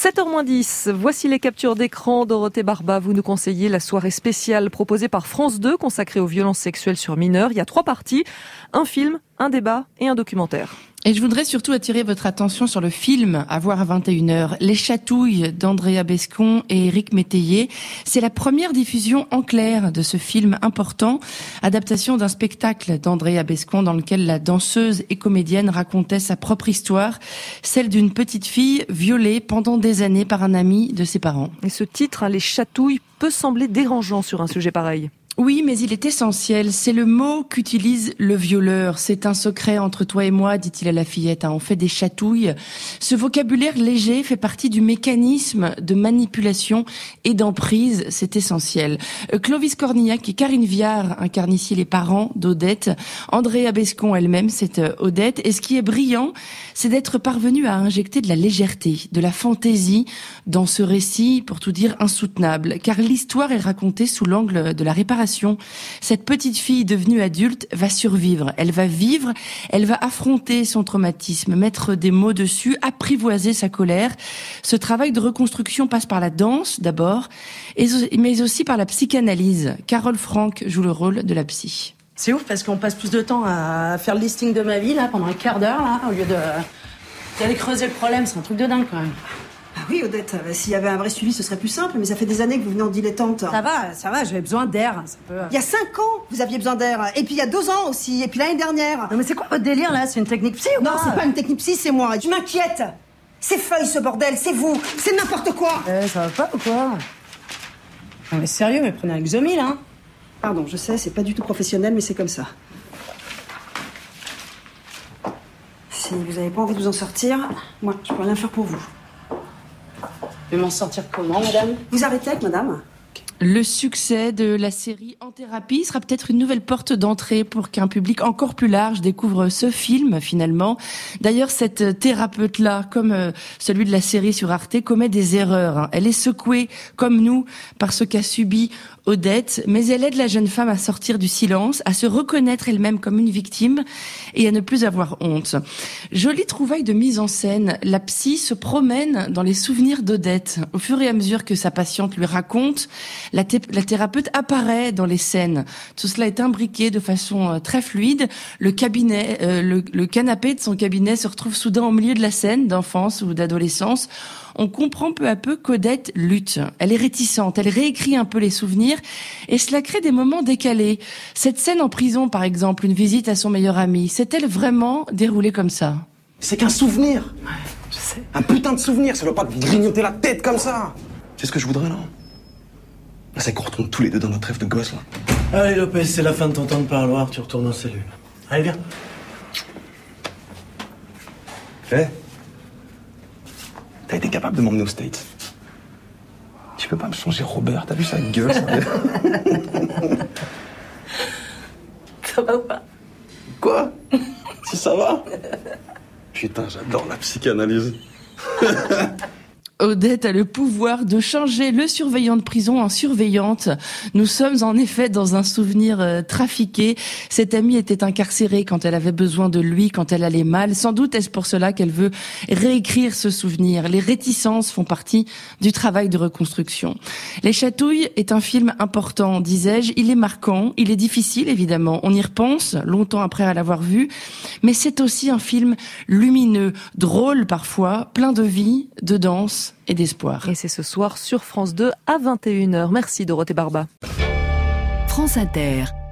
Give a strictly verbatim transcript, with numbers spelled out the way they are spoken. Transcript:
sept heures moins dix, voici les captures d'écran. Dorothée Barba, vous nous conseillez la soirée spéciale proposée par France deux consacrée aux violences sexuelles sur mineurs. Il y a trois parties, un film, un débat et un documentaire. Et je voudrais surtout attirer votre attention sur le film à voir à vingt et une heures, Les Chatouilles d'Andrea Bescon et Éric Métayer. C'est la première diffusion en clair de ce film important, adaptation d'un spectacle d'Andrea Bescon dans lequel la danseuse et comédienne racontait sa propre histoire, celle d'une petite fille violée pendant des années par un ami de ses parents. Et ce titre, Les Chatouilles, peut sembler dérangeant sur un sujet pareil. Oui, mais il est essentiel. C'est le mot qu'utilise le violeur. C'est un secret entre toi et moi, dit-il à la fillette. On fait des chatouilles. Ce vocabulaire léger fait partie du mécanisme de manipulation et d'emprise. C'est essentiel. Clovis Cornillac et Karine Viard incarnent ici les parents d'Odette. Andrea Bescon elle-même, c'est Odette. Et ce qui est brillant, c'est d'être parvenu à injecter de la légèreté, de la fantaisie dans ce récit, pour tout dire, insoutenable. Car l'histoire est racontée sous l'angle de la réparation. Cette petite fille devenue adulte va survivre, elle va vivre, elle va affronter son traumatisme, mettre des mots dessus, apprivoiser sa colère. Ce travail de reconstruction passe par la danse d'abord, mais aussi par la psychanalyse. Carole Franck joue le rôle de la psy. C'est ouf parce qu'on passe plus de temps à faire le listing de ma vie là pendant un quart d'heure là, au lieu de d'aller creuser le problème. C'est un truc de dingue quand même. Ah oui, Odette, euh, s'il y avait un vrai suivi, ce serait plus simple, mais ça fait des années que vous venez en dilettante. Ça va, ça va, j'avais besoin d'air. Ça peut... Il y a cinq ans, vous aviez besoin d'air. Et puis il y a deux ans aussi, et puis l'année dernière. Non mais c'est quoi votre délire là? C'est une technique psy ou Non, quoi? c'est pas une technique psy, c'est moi. Tu m'inquiètes. C'est feuille, ce bordel, c'est vous. C'est n'importe quoi. Euh, ça va pas ou quoi? Non mais sérieux, mais prenez un Xomil, hein. Pardon, je sais, c'est pas du tout professionnel, mais c'est comme ça. Si vous avez pas envie de vous en sortir, moi, je peux rien faire pour vous. Je vais m'en sortir comment, madame? Vous arrêtez avec madame? Le succès de la série En thérapie sera peut-être une nouvelle porte d'entrée pour qu'un public encore plus large découvre ce film, finalement. D'ailleurs, cette thérapeute-là, comme celui de la série sur Arte, commet des erreurs. Elle est secouée, comme nous, par ce qu'a subi Odette, mais elle aide la jeune femme à sortir du silence, à se reconnaître elle-même comme une victime et à ne plus avoir honte. Jolie trouvaille de mise en scène. La psy se promène dans les souvenirs d'Odette. Au fur et à mesure que sa patiente lui raconte, la, thé- la thérapeute apparaît dans les scènes. Tout cela est imbriqué de façon très fluide. Le cabinet, euh, le, le canapé de son cabinet se retrouve soudain au milieu de la scène d'enfance ou d'adolescence. On comprend peu à peu qu'Odette lutte. Elle est réticente, elle réécrit un peu les souvenirs et cela crée des moments décalés. Cette scène en prison, par exemple, une visite à son meilleur ami, s'est-elle vraiment déroulée comme ça? C'est qu'un souvenir. Ouais, je sais. Un putain de souvenir, ça doit pas te grignoter la tête comme ça. C'est ce que je voudrais, là. Là, c'est qu'on retourne tous les deux dans notre rêve de gosse, là. Allez, Lopez, c'est la fin de ton temps de parloir, tu retournes en cellule. Allez, viens. Hé, t'as été capable de m'emmener aux States. Tu peux pas me changer Robert, t'as vu sa gueule, ça? Ça va ou pas? Quoi? Si ça va? Putain, j'adore la psychanalyse. Odette a le pouvoir de changer le surveillant de prison en surveillante. Nous sommes en effet dans un souvenir euh, trafiqué. Cette amie était incarcérée quand elle avait besoin de lui, quand elle allait mal. Sans doute est-ce pour cela qu'elle veut réécrire ce souvenir. Les réticences font partie du travail de reconstruction. Les Chatouilles est un film important, disais-je. Il est marquant, il est difficile évidemment. On y repense longtemps après à l'avoir vu. Mais c'est aussi un film lumineux, drôle parfois, plein de vie, de danse et d'espoir. Et c'est ce soir sur France deux à vingt et une heures. Merci Dorothée Barba. France Inter.